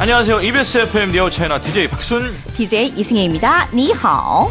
안녕하세요. EBS FM 니어 차이나 DJ 박순, DJ 이승혜입니다. 니하오.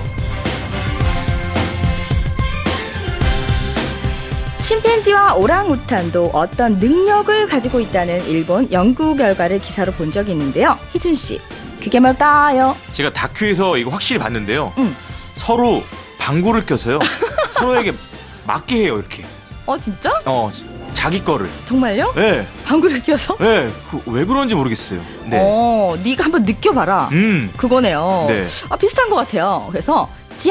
침팬지와 오랑우탄도 어떤 능력을 가지고 있다는 일본 연구 결과를 기사로 본 적이 있는데요. 희준 씨, 그게 뭘까요? 제가 다큐에서 이거 확실히 봤는데요. 서로 방구를 껴서요. 서로에게 맞게 해요, 이렇게. 진짜? 자기 거를. 정말요? 네. 방구를 껴서? 네. 왜 그런지 모르겠어요. 네. 네가 한번 느껴봐라. 그거네요. 네. 비슷한 것 같아요. 그래서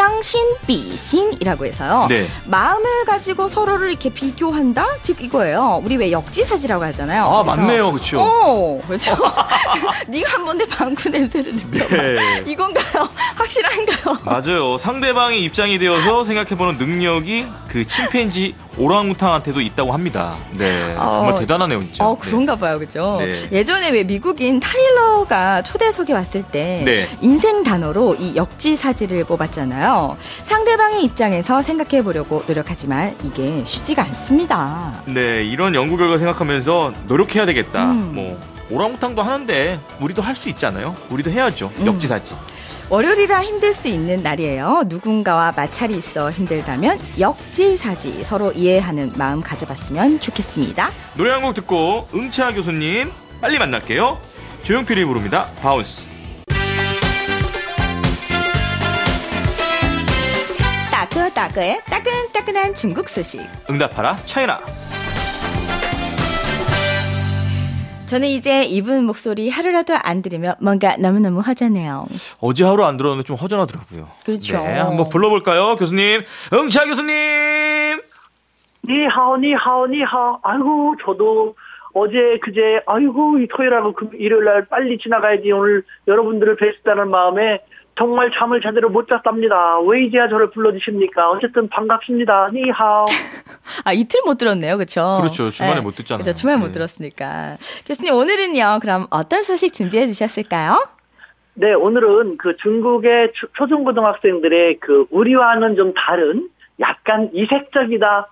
지앙신,比心이라고 해서요. 네. 마음을 가지고 서로를 이렇게 비교한다? 즉 이거예요. 우리 왜 역지사지라고 하잖아요. 맞네요. 그렇죠. 그렇죠. 네가 한번 내 방구 냄새를 느껴봐. 네. 이건가요? 확실한가요? 맞아요. 상대방의 입장이 되어서 생각해보는 능력이 그 침팬지 오랑우탕한테도 있다고 합니다. 네. 정말 대단하네요, 진짜. 그런가 봐요. 그죠? 네. 예전에 왜 미국인 타일러가 초대석에 왔을 때 네. 인생 단어로 이 역지사지를 뽑았잖아요. 상대방의 입장에서 생각해보려고 노력하지만 이게 쉽지가 않습니다. 네, 이런 연구 결과 생각하면서 노력해야 되겠다. 오랑우탕도 하는데 우리도 할 수 있잖아요. 우리도 해야죠. 역지사지. 월요일이라 힘들 수 있는 날이에요. 누군가와 마찰이 있어 힘들다면 역지사지, 서로 이해하는 마음 가져봤으면 좋겠습니다. 노래 한 곡 듣고 응채아 교수님 빨리 만날게요. 조용필이 부릅니다. 바운스. 따끈따끈의 따끈따끈한 중국 소식. 응답하라 차이나. 저는 이제 이분 목소리 하루라도 안 들으면 뭔가 너무너무 허전해요. 어제 하루 안 들었는데 좀 허전하더라고요. 그렇죠. 네, 한번 불러볼까요, 교수님? 응채아 교수님. 니하오. 아이고, 저도 어제 그제 아이고 이 토요일하고 일요일날 빨리 지나가야지 오늘 여러분들을 뵙다는 마음에 정말 잠을 제대로 못 잤답니다. 왜 이제야 저를 불러주십니까? 어쨌든 반갑습니다. 니하오. 이틀 못 들었네요. 그렇죠? 그렇죠. 주말에 못 듣잖아요. 그렇죠. 주말 못 들었으니까. 교수님, 오늘은요. 그럼 어떤 소식 준비해 주셨을까요? 네, 오늘은 그 중국의 초중고등학생들의 그 우리와는 좀 다른 약간 이색적이다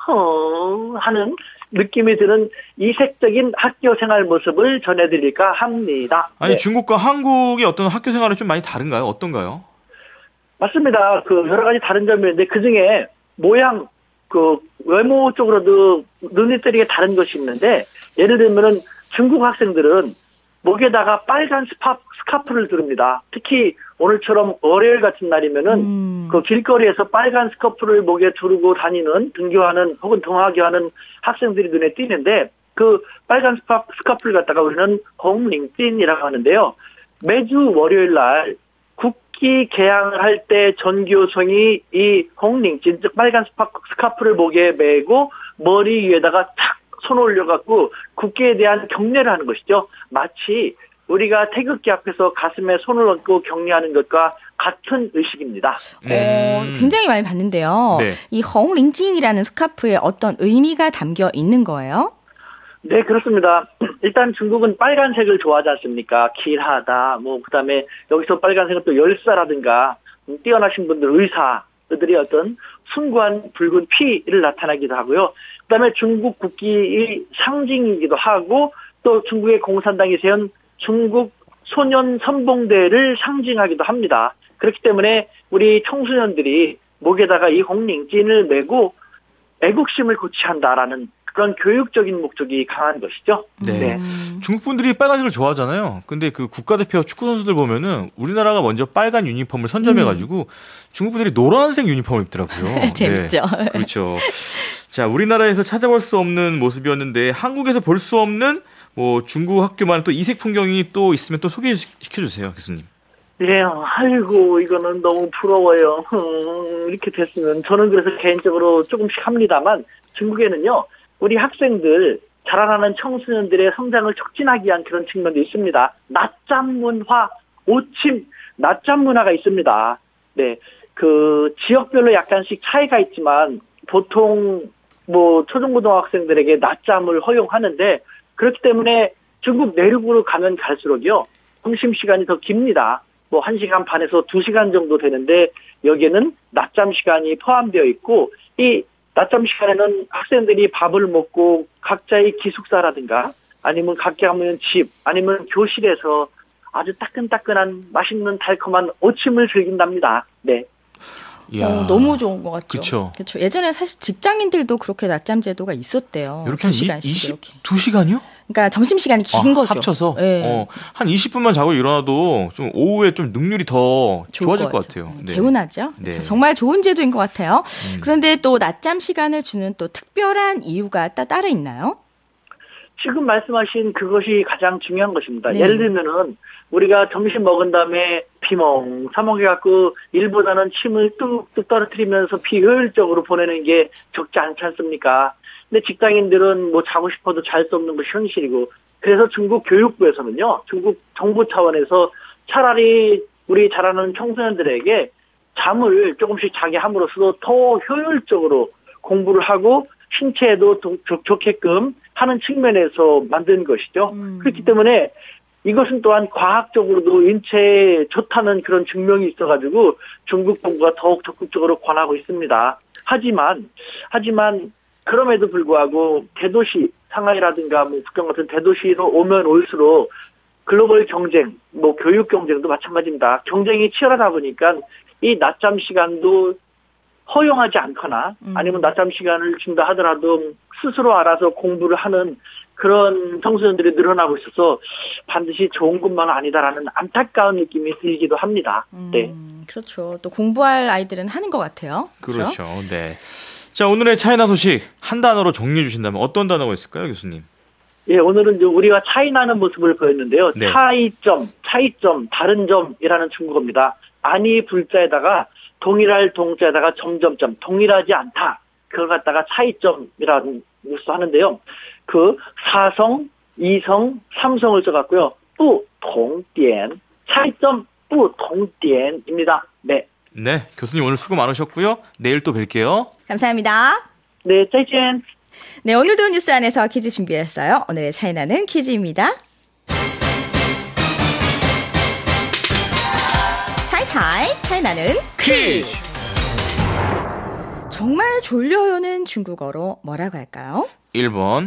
하는 느낌이 드는 이색적인 학교 생활 모습을 전해드릴까 합니다. 아니, 네. 중국과 한국의 어떤 학교 생활은 좀 많이 다른가요? 어떤가요? 맞습니다. 그 여러 가지 다른 점이 있는데 그 중에 모양, 그 외모 쪽으로도 눈에 띄게 다른 것이 있는데, 예를 들면은 중국 학생들은 목에다가 빨간 스카프를 두릅니다. 특히 오늘처럼 월요일 같은 날이면은 그 길거리에서 빨간 스카프를 목에 두르고 다니는, 등교하는 혹은 등하교하는 학생들이 눈에 띄는데, 그 빨간 스카프를 갖다가 우리는 홍링찐이라고 하는데요. 매주 월요일 날 국기 개항을 할 때 전교생이 이 홍링찐, 즉 빨간 스카프를 목에 메고 머리 위에다가 탁 손 올려갖고 국기에 대한 경례를 하는 것이죠. 마치 우리가 태극기 앞에서 가슴에 손을 얹고 경례하는 것과 같은 의식입니다. 굉장히 많이 봤는데요. 네. 이 홍링찐이라는 스카프에 어떤 의미가 담겨 있는 거예요? 네, 그렇습니다. 일단 중국은 빨간색을 좋아하지 않습니까? 길하다, 그다음에 여기서 빨간색은 또 열사라든가 뛰어나신 분들, 의사들이 어떤 숭고한 붉은 피를 나타나기도 하고요. 그다음에 중국 국기의 상징이기도 하고, 또 중국의 공산당이 세운 중국 소년 선봉대를 상징하기도 합니다. 그렇기 때문에 우리 청소년들이 목에다가 이 홍링찐을 메고 애국심을 고취한다라는 그런 교육적인 목적이 강한 것이죠. 네. 중국 분들이 빨간색을 좋아하잖아요. 근데 그 국가대표 축구 선수들 보면은 우리나라가 먼저 빨간 유니폼을 선점해가지고 중국 분들이 노란색 유니폼을 입더라고요. 재밌죠. 네. 그렇죠. 자, 우리나라에서 찾아볼 수 없는 모습이었는데 한국에서 볼 수 없는 중국 학교만의 또 이색 풍경이 또 있으면 또 소개시켜주세요, 교수님. 네, 아이고 이거는 너무 부러워요. 이렇게 됐으면. 저는 그래서 개인적으로 조금씩 합니다만, 중국에는요 우리 학생들, 자라나는 청소년들의 성장을 촉진하기 위한 그런 측면도 있습니다. 낮잠 문화, 오침 낮잠 문화가 있습니다. 네, 그 지역별로 약간씩 차이가 있지만 보통 초중고등학생들에게 낮잠을 허용하는데, 그렇기 때문에 중국 내륙으로 가면 갈수록요 점심 시간이 더 깁니다. 1시간 반에서 2시간 정도 되는데 여기에는 낮잠 시간이 포함되어 있고, 이 낮잠 시간에는 학생들이 밥을 먹고 각자의 기숙사라든가 아니면 각자 하면 집 아니면 교실에서 아주 따끈따끈한 맛있는 달콤한 오침을 즐긴답니다. 네. 너무 좋은 것 같죠. 그쵸. 그렇죠. 예전에 사실 직장인들도 그렇게 낮잠 제도가 있었대요. 이렇게 한 2시간씩 이렇게. 22시간이요? 그러니까 점심시간이 긴 거죠. 합쳐서 네. 한 20분만 자고 일어나도 좀 오후에 좀 능률이 더 좋아질 것 같아요. 네. 개운하죠. 네. 정말 좋은 제도인 것 같아요. 그런데 또 낮잠 시간을 주는 또 특별한 이유가 따로 있나요? 지금 말씀하신 그것이 가장 중요한 것입니다. 네. 예를 들면은 우리가 점심 먹은 다음에 피멍 사먹여갖고 일보다는 침을 뚝뚝 떨어뜨리면서 비효율적으로 보내는 게 적지 않지 않습니까? 근데 직장인들은 뭐 자고 싶어도 잘 수 없는 것이 현실이고, 그래서 중국 교육부에서는요, 중국 정부 차원에서 차라리 우리 자라는 청소년들에게 잠을 조금씩 자게 함으로써 더 효율적으로 공부를 하고 신체에도 좋게끔 하는 측면에서 만든 것이죠. 그렇기 때문에 이것은 또한 과학적으로도 인체에 좋다는 그런 증명이 있어가지고 중국 정부가 더욱 적극적으로 권하고 있습니다. 하지만 그럼에도 불구하고 대도시 상하이라든가 뭐 북경 같은 대도시로 오면 올수록 글로벌 경쟁, 뭐 교육 경쟁도 마찬가지입니다. 경쟁이 치열하다 보니까 이 낮잠 시간도 허용하지 않거나 아니면 낮잠 시간을 준다 하더라도 스스로 알아서 공부를 하는 그런 청소년들이 늘어나고 있어서 반드시 좋은 것만 아니다라는 안타까운 느낌이 들기도 합니다. 네. 그렇죠. 또 공부할 아이들은 하는 것 같아요. 그렇죠. 네. 자, 오늘의 차이나 소식 한 단어로 정리해 주신다면 어떤 단어가 있을까요, 교수님? 예, 오늘은 이제 우리가 차이나는 모습을 보였는데요. 네. 차이점, 다른 점이라는 중국어입니다. 아니 불자에다가 동일할 동자에다가 점점점, 동일하지 않다. 그걸 갖다가 차이점이라는 것을 하는데요. 그 사성, 이성, 삼성을 써갖고요. 뿌동디엔, 차이점 뿌동디엔입니다. 네. 네, 교수님 오늘 수고 많으셨고요. 내일 또 뵐게요. 감사합니다. 네, 짜이젠. 네, 오늘도 뉴스 안에서 퀴즈 준비했어요. 오늘의 차이나는 퀴즈입니다. 차이나는 퀴즈. 정말 졸려요는 중국어로 뭐라고 할까요? 1번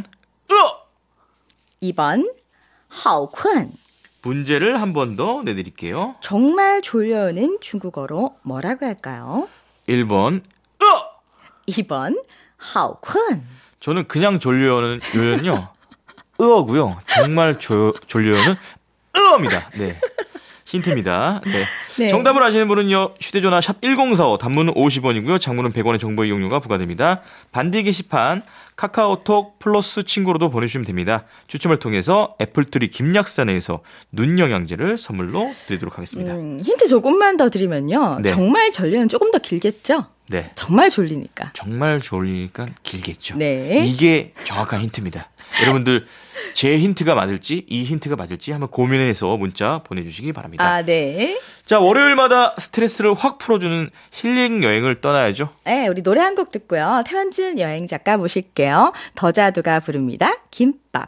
2번 好困. 문제를 한 번 더 내드릴게요. 정말 졸려요는 중국어로 뭐라고 할까요? 1번 2번 好困. 저는 그냥 졸려요는요 으어고요. 정말 졸려요는 으어입니다. 네. 힌트입니다. 네. 네. 정답을 아시는 분은요. 휴대전화 샵 1045 단문은 50원이고요. 장문은 100원의 정보 이용료가 부과됩니다. 반디 게시판 카카오톡 플러스 친구로도 보내주시면 됩니다. 추첨을 통해서 애플트리 김약산에서 눈 영양제를 선물로 드리도록 하겠습니다. 힌트 조금만 더 드리면요. 네. 정말 졸려요는 조금 더 길겠죠? 네. 정말 졸리니까. 정말 졸리니까 길겠죠. 네. 이게 정확한 힌트입니다. 여러분들 제 힌트가 맞을지 이 힌트가 맞을지 한번 고민해서 문자 보내주시기 바랍니다. 아, 네. 자, 월요일마다 스트레스를 확 풀어주는 힐링 여행을 떠나야죠. 네, 우리 노래 한 곡 듣고요. 태원준 여행 작가 모실게요. 더자두가 부릅니다. 김밥.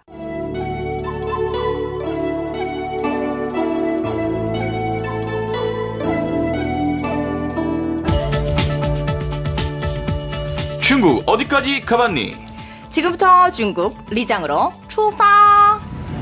중국 어디까지 가봤니? 지금부터 중국 리장으로 출파.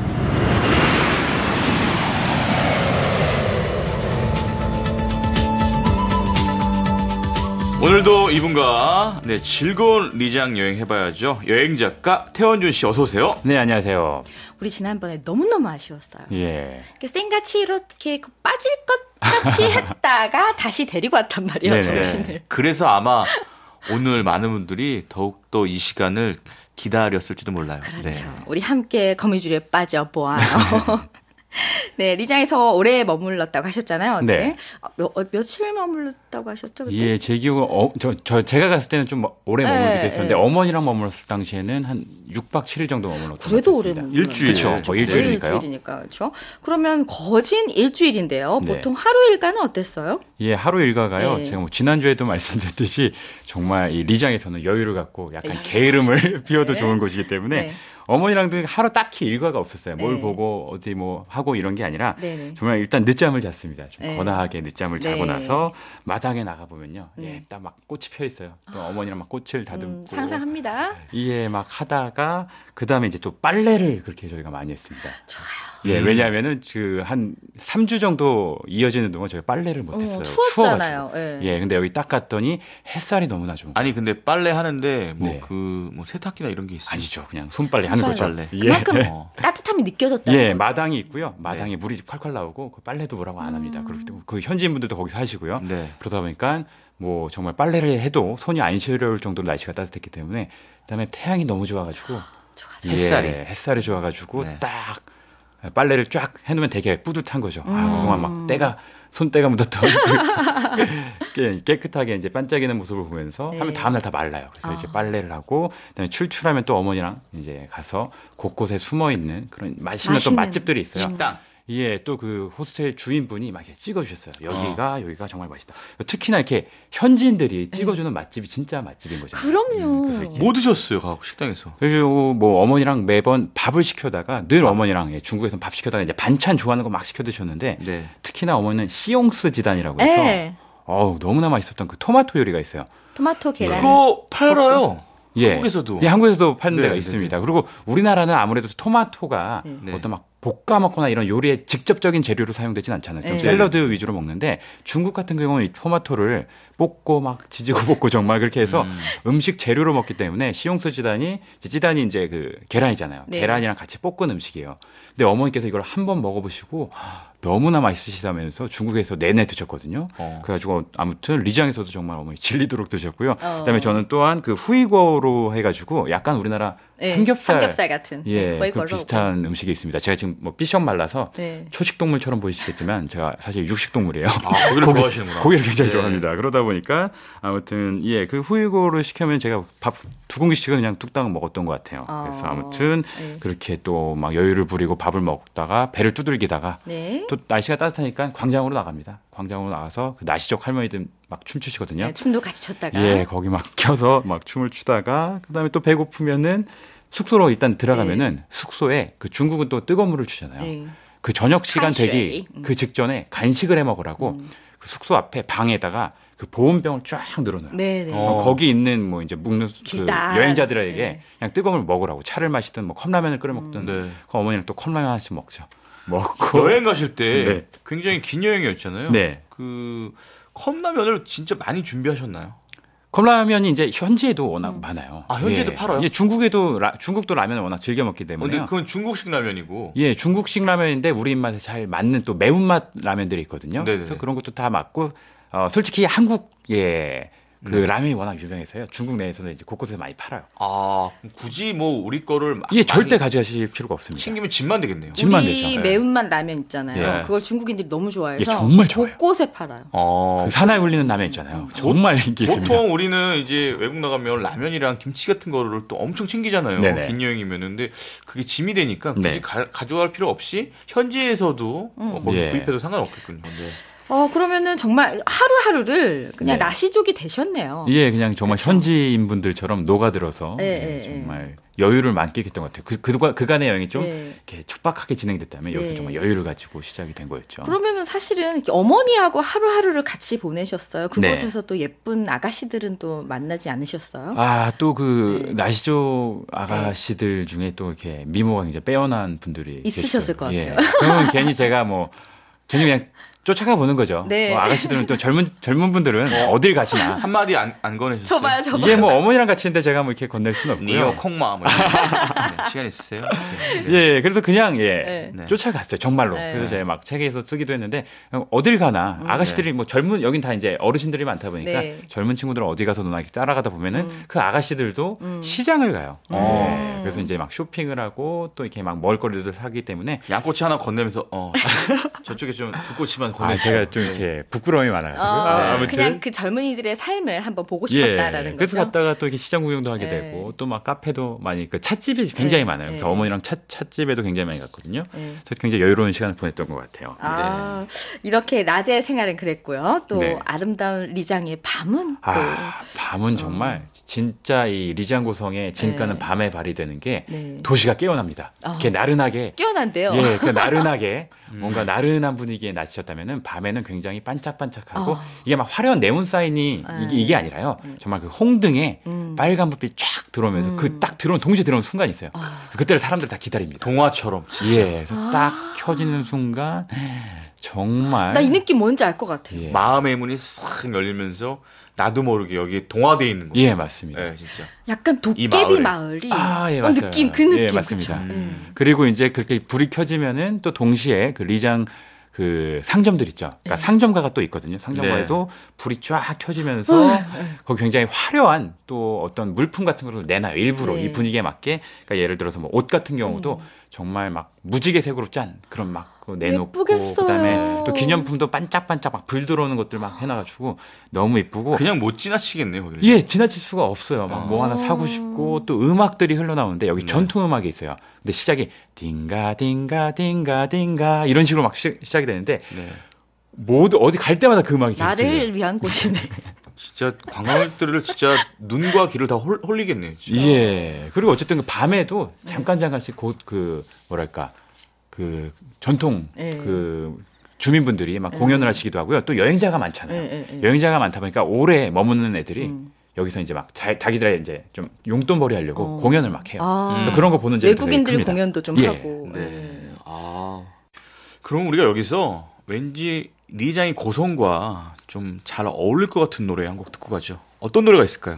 오늘도 이분과 즐거운 리장 여행 해봐야죠. 여행 작가 태원준 씨 어서 오세요. 네, 안녕하세요. 우리 지난번에 너무너무 아쉬웠어요. 예. 생같이 이렇게 빠질 것 같이 했다가 다시 데리고 왔단 말이에요. 네네. 정신을. 그래서 아마 오늘 많은 분들이 더욱더 이 시간을 기다렸을지도 몰라요. 그렇죠. 우리 함께 거미줄에 빠져보아요. 네, 리장에서 오래 머물렀다고 하셨잖아요. 네. 며칠 머물렀다고 하셨죠? 그때? 예, 제 기억은 제가 갔을 때는 좀 오래 머물기도 했었는데 어머니랑 머물렀을 당시에는 한 6박 7일 정도 머물렀던 것 그래도 같습니다. 오래 머물렀어요. 일주일. 그렇죠. 뭐 일주일이니까요. 일주일이니까 그렇죠. 그러면 거진 일주일인데요. 네. 보통 하루 일과는 어땠어요? 예, 하루 일과가요. 네. 제가 뭐 지난주에도 말씀드렸듯이 정말 이 리장에서는 여유를 갖고 약간 야, 게으름을 피워도 네. 좋은 곳이기 때문에 네. 어머니랑도 하루 딱히 일과가 없었어요. 뭘 네. 보고 어디 뭐 하고 이런 게 아니라 네네. 정말 일단 늦잠을 잤습니다. 좀 네. 거나하게 늦잠을 자고 네. 나서 마당에 나가 보면요, 네. 예, 딱 막 꽃이 펴 있어요. 또 어머니랑 막 꽃을 다듬고 상상합니다. 예, 막 하다가 그 다음에 이제 또 빨래를 그렇게 저희가 많이 했습니다. 예, 왜냐하면은 그 한 3주 정도 이어지는 동안 저희가 빨래를 못했어요. 추웠잖아요. 추워가지고. 예, 근데 여기 딱 갔더니 햇살이 너무나 좋은. 아니 근데 빨래 하는데 네. 뭐 세탁기나 이런 게 있어요? 아니죠, 그냥 손빨래 하는 거죠. 손빨래. 예. 그만큼 따뜻함이 느껴졌다는 예, 거죠. 마당이 있고요. 마당에 물이 콸콸 나오고 그 빨래도 뭐라고 안 합니다. 그렇기 때문에 그 현지인분들도 거기서 하시고요. 네. 그러다 보니까 뭐 정말 빨래를 해도 손이 안 시려울 정도로 날씨가 따뜻했기 때문에 그다음에 태양이 너무 좋아가지고 햇살이. 예, 햇살이 좋아가지고 네. 딱 빨래를 쫙 해놓으면 되게 뿌듯한 거죠. 아, 그동안 막 손때가 묻었던 깨끗하게 이제 반짝이는 모습을 보면서 네. 하면 다음날 다 말라요. 그래서 이렇게 빨래를 하고 그다음에 출출하면 또 어머니랑 이제 가서 곳곳에 숨어 있는 그런 맛있는 또 맛있는 맛집들이 있어요. 식당. 예, 또 그 호스텔 주인분이 막 이렇게 찍어주셨어요. 여기가 정말 맛있다. 특히나 이렇게 현지인들이 찍어주는 맛집이 진짜 맛집인 거죠. 그럼요. 그래서 이렇게 뭐 드셨어요, 가고 식당에서? 그리고 뭐 어머니랑 매번 밥을 시켜다가 늘 어머니랑 중국에서 밥 시켜다가 이제 반찬 좋아하는 거 막 시켜 드셨는데 네. 특히나 어머니는 시옹스 지단이라고 해서 네. 너무나 맛있었던 그 토마토 요리가 있어요. 토마토 계란. 그거 팔아요. 예. 한국에서도. 예, 한국에서도 파는 네, 데가 네, 있습니다. 그리고 우리나라는 아무래도 토마토가 네. 어떤 막 볶아 먹거나 이런 요리에 직접적인 재료로 사용되진 않잖아요. 좀 네. 샐러드 위주로 먹는데 중국 같은 경우는 이 토마토를 볶고 막 지지고 볶고 정말 그렇게 해서 음식 재료로 먹기 때문에 시용스 지단이 이제 그 계란이잖아요. 네. 계란이랑 같이 볶은 음식이에요. 근데 어머니께서 이걸 한번 먹어보시고 너무나 맛있으시다면서 중국에서 내내 드셨거든요. 그래가지고 아무튼 리장에서도 정말 어머니 질리도록 드셨고요. 그다음에 저는 또한 그 후이거로 해가지고 약간 우리나라 네, 삼겹살 같은. 예, 거의 그 걸로 비슷한 음식이 있습니다. 제가 지금 뭐 삐쩍 말라서 네. 초식 동물처럼 보이시겠지만 제가 사실 육식 동물이에요. 아, 고기를 좋아하시는구나. 고기를 굉장히 네. 좋아합니다. 그러다 보니까 아무튼 그 후이고를 시켜면 제가 밥 2공기씩은 그냥 뚝딱 먹었던 것 같아요. 그래서 아무튼 네. 그렇게 또 막 여유를 부리고 밥을 먹다가 배를 두들기다가 네. 또 날씨가 따뜻하니까 광장으로 나갑니다. 광장으로 나가서 그 나시족 할머니들 막 춤추시거든요. 네, 춤도 같이 췄다가. 예, 거기 막 껴서 막 춤을 추다가 그다음에 또 배고프면은 숙소로 일단 들어가면은 숙소에 그 중국은 또 뜨거운 물을 주잖아요. 네. 그 저녁 시간 칸쉐이. 되기 그 직전에 간식을 해 먹으라고 그 숙소 앞에 방에다가 그 보온병을 쫙 늘어놔요. 네, 네. 거기 있는 뭐 이제 묵는 그 길다. 여행자들에게 네. 그냥 뜨거운 물 먹으라고 차를 마시든 뭐 컵라면을 끓여 먹든 네. 그 어머니는 또 컵라면 하나씩 먹죠. 먹고 여행 가실 때 네. 굉장히 긴 여행이었잖아요. 네. 그 컵라면을 진짜 많이 준비하셨나요? 컵라면이 이제 현지에도 워낙 많아요. 아, 현지에도 팔아요? 예, 중국도 라면을 워낙 즐겨 먹기 근데 때문에. 그건 중국식 라면이고. 예, 중국식 라면인데 우리 입맛에 잘 맞는 또 매운맛 라면들이 있거든요. 네네. 그래서 그런 것도 다 맞고 솔직히 한국의 그 라면이 워낙 유명해서요. 중국 내에서는 이제 곳곳에 많이 팔아요. 아, 굳이 뭐 우리 거를 이게 절대 많이 가져가실 필요가 없습니다. 챙기면 집만 되겠네요. 집만 우리 되죠. 매운맛 라면 있잖아요. 예. 그걸 중국인들이 너무 좋아해서 예, 정말 좋아요. 곳곳에 팔아요. 어, 그 사나이 울리는 라면 있잖아요. 정말 인기 있습니다. 보통 우리는 이제 외국 나가면 라면이랑 김치 같은 거를 또 엄청 챙기잖아요. 네네. 긴 여행이면. 근데 그게 짐이 되니까 굳이 네. 가져갈 필요 없이 현지에서도 거기 예. 구입해도 상관없겠군요. 네. 그러면은 정말 하루하루를 그냥 네. 나시족이 되셨네요. 예, 그냥 정말 현지인 분들처럼 녹아들어서 예, 예, 예, 정말 여유를 만끽했던 것 같아요. 그간의 여행이 좀 예. 이렇게 촉박하게 진행됐다면 여기서 네. 정말 여유를 가지고 시작이 된 거였죠. 그러면은 사실은 이렇게 어머니하고 하루하루를 같이 보내셨어요. 네. 그곳에서 또 예쁜 아가씨들은 또 만나지 않으셨어요? 아, 또 그 네. 나시족 아가씨들 중에 또 이렇게 미모가 굉장히 빼어난 분들이 있으셨을 것 계시더라고요. 같아요. 예. 그러면 괜히 제가 괜히 그냥 쫓아가 보는 거죠. 네. 아가씨들은 또 젊은 분들은 어딜 가시나. 한마디 안 꺼내셨어요? 저봐요. 이게 뭐 어머니랑 같이 있는데 제가 뭐 이렇게 건넬 수는 없고요. 니어 콩마 뭐 네, 시간 있으세요? 네. 예, 그래서 그냥 네. 쫓아갔어요. 정말로. 네. 그래서 제가 막 책에서 쓰기도 했는데 어딜 가나 아가씨들이 뭐 여긴 다 이제 어르신들이 많다 보니까 네. 젊은 친구들은 어디 가서 누나 따라가다 보면은 그 아가씨들도 시장을 가요. 네. 그래서 이제 막 쇼핑을 하고 또 이렇게 막 먹을거리들 사기 때문에 양꼬치 하나 건네면서 저쪽에 좀 두 꼬치만 건네주세요. 제가 좀 이렇게 부끄러움이 많아요. 아무튼 그냥 그 젊은이들의 삶을 한번 보고 예, 싶었다라는 그래서 거죠. 갔다가 또 이렇게 시장 구경도 하게 네. 되고 또 막 카페도 많이 그 찻집이 굉장히 네. 많아요. 그래서 네. 어머니랑 찻집에도 굉장히 많이 갔거든요. 네. 그래서 굉장히 여유로운 시간을 보냈던 것 같아요. 이렇게 낮의 생활은 그랬고요. 또 네. 아름다운 리장의 밤은 또 밤은 정말 진짜 이 리장고성의 진가는 네. 밤에 발휘되는 게 네. 도시가 깨어납니다. 이렇게 나른하게 깨어난데요. 예, 그 나른하게 뭔가 나른한 분위기에 낮으셨다면 보시면은 밤에는 굉장히 반짝반짝하고 이게 막 화려한 네온 사인이 이게 아니라요. 정말 그 홍등에 빨간 불빛 쫙 들어오면서 그 딱 들어온 동시에 들어오는 순간이 있어요. 그때를 사람들 다 기다립니다. 동화처럼 진짜. 예, 그래서 딱 켜지는 순간 정말 나 이 느낌 뭔지 알 것 같아요. 예. 마음의 문이 싹 열리면서 나도 모르게 여기 동화되어 있는 거죠. 예, 맞습니다. 예, 진짜. 약간 도깨비 마을이 예, 맞아요. 느낌 그 느낌 예, 맞습니다. 그쵸? 그리고 이제 그렇게 불이 켜지면은 또 동시에 그 리장 그 상점들 있죠. 그러니까 상점가가 또 있거든요. 상점가에도 불이 쫙 켜지면서 거기 굉장히 화려한 또 어떤 물품 같은 걸 내놔요. 일부러 이 분위기에 맞게. 그러니까 예를 들어서 뭐 옷 같은 경우도 정말 막 무지개색으로 짠 그런 막 그거 내놓고 예쁘겠어요. 그다음에 또 기념품도 반짝반짝 막 불 들어오는 것들 막 해놔가지고 너무 이쁘고 그냥 못 지나치겠네요. 거기는. 예, 지나칠 수가 없어요. 막 뭐 하나 사고 싶고 또 음악들이 흘러나오는데 여기 전통 음악이 있어요. 근데 시작이 딩가 딩가 딩가 딩가 이런 식으로 막 시작이 되는데 네. 모두 어디 갈 때마다 그 음악이 계속 들려요. 나를 위한 곳이네. 진짜 관광객들을 진짜 눈과 귀를 다 홀리겠네요. 진짜. 예. 그리고 어쨌든 그 밤에도 잠깐씩 곧 그 뭐랄까 그 전통 그 주민분들이 막 공연을 하시기도 하고요. 또 여행자가 많잖아요. 여행자가 많다 보니까 오래 머무는 애들이 여기서 이제 막 자기들의 이제 좀 용돈벌이 하려고 공연을 막 해요. 그래서 그런 거 보는 재미도 외국인들 되게 큽니다. 공연도 좀 예. 하고. 네. 그럼 우리가 여기서 왠지 리장의 고성과 좀 잘 어울릴 것 같은 노래 한 곡 듣고 가죠. 어떤 노래가 있을까요?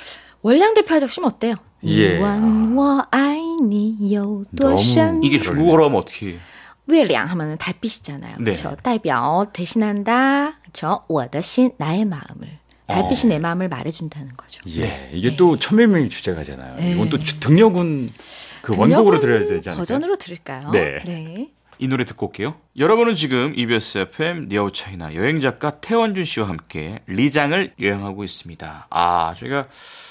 월량 대표 아저씨면 어때요? 예. 问我爱你有多深 이게 중국어로 하면 어떻게? 月亮 하면은 달빛이잖아요. 네. 그렇죠. 代表 대신한다. 그렇죠. 我的心 나의 마음을. 달빛이 내 마음을 말해준다는 거죠. 예. 이게 또 천밀밀 주제가잖아요. 이건 또 등려군 그 원곡으로 들어야 되지 않을까요? 버전으로 들을까요? 네. 이 노래 듣고 올게요. 여러분은 지금 EBS FM 니아오 차이나 여행작가 태원준 씨와 함께 리장을 여행하고 있습니다. 저희가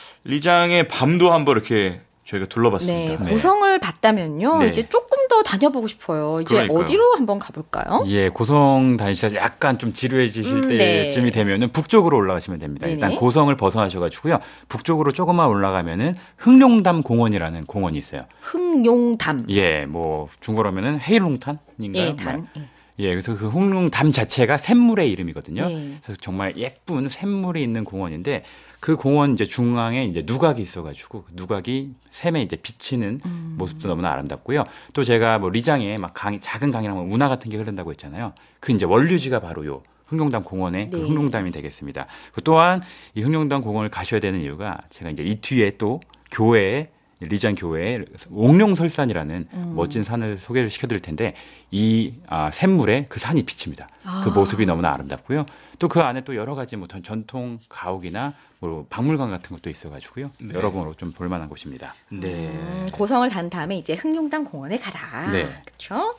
리장의 밤도 한번 이렇게 저희가 둘러봤습니다. 네, 고성을 봤다면요. 네. 이제 조금 더 다녀보고 싶어요. 이제 그러니까요. 어디로 한번 가볼까요? 예, 고성 다니시다 약간 좀 지루해지실 때쯤이 되면은 북쪽으로 올라가시면 됩니다. 네네. 일단 고성을 벗어나셔가지고요. 북쪽으로 조금만 올라가면은 흥룡담 공원이라는 공원이 있어요. 흥룡담. 예, 뭐 중국어로 하면은 헤이룽탄인가요? 예, 단. 예, 그래서 그 흥룡담 자체가 샘물의 이름이거든요. 네. 그래서 정말 예쁜 샘물이 있는 공원인데 그 공원 이제 중앙에 이제 누각이 있어가지고 누각이 샘에 이제 비치는 모습도 너무나 아름답고요. 또 제가 뭐 리장에 막 작은 강이랑 운하 같은 게 흐른다고 했잖아요. 그 이제 원류지가 바로 요 흥룡담 공원의 그 네. 흥룡담이 되겠습니다. 또한 이 흥룡담 공원을 가셔야 되는 이유가 제가 이제 이 뒤에 또 교회에 리장 교회에 옥룡설산이라는 멋진 산을 소개를 시켜드릴 텐데 이 샘물에 그 산이 비칩니다. 그 모습이 너무나 아름답고요. 또 그 안에 또 여러 가지 뭐 전통 가옥이나 뭐 박물관 같은 것도 있어가지고요. 네. 여러분으로 좀 볼만한 곳입니다. 네. 고성을 간 다음에 이제 흥룡담 공원에 가라. 네. 그렇죠?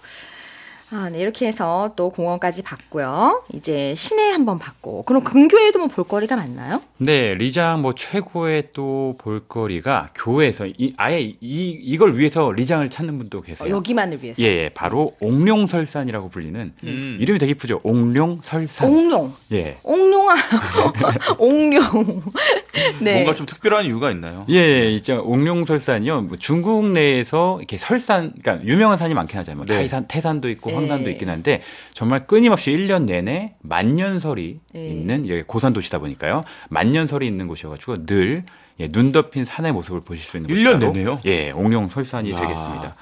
네, 이렇게 해서 또 공원까지 봤고요. 이제 시내 한번 봤고. 그럼 근교에도 뭐 볼거리가 많나요? 네, 리장 뭐 최고의 또 볼거리가 교회에서 아예 이걸 위해서 리장을 찾는 분도 계세요. 여기만을 위해서. 예, 바로 옥룡설산이라고 불리는 이름이 되게 이쁘죠. 옥룡설산. 옥룡. 예. 옥룡아. 옥룡. 네. 뭔가 좀 특별한 이유가 있나요? 예, 있죠. 옥룡설산이요. 뭐 중국 내에서 이렇게 설산, 그러니까 유명한 산이 많긴 하잖아요. 뭐 네. 태산도 있고 네. 황산도 있긴 한데 정말 끊임없이 1년 내내 만년설이 네. 있는 여기 고산 도시다 보니까요. 만년설이 있는 곳이어가지고 늘 눈 덮인 산의 모습을 보실 수 있는 1년 곳이 바로 내내요? 예, 옥룡설산이 야. 되겠습니다.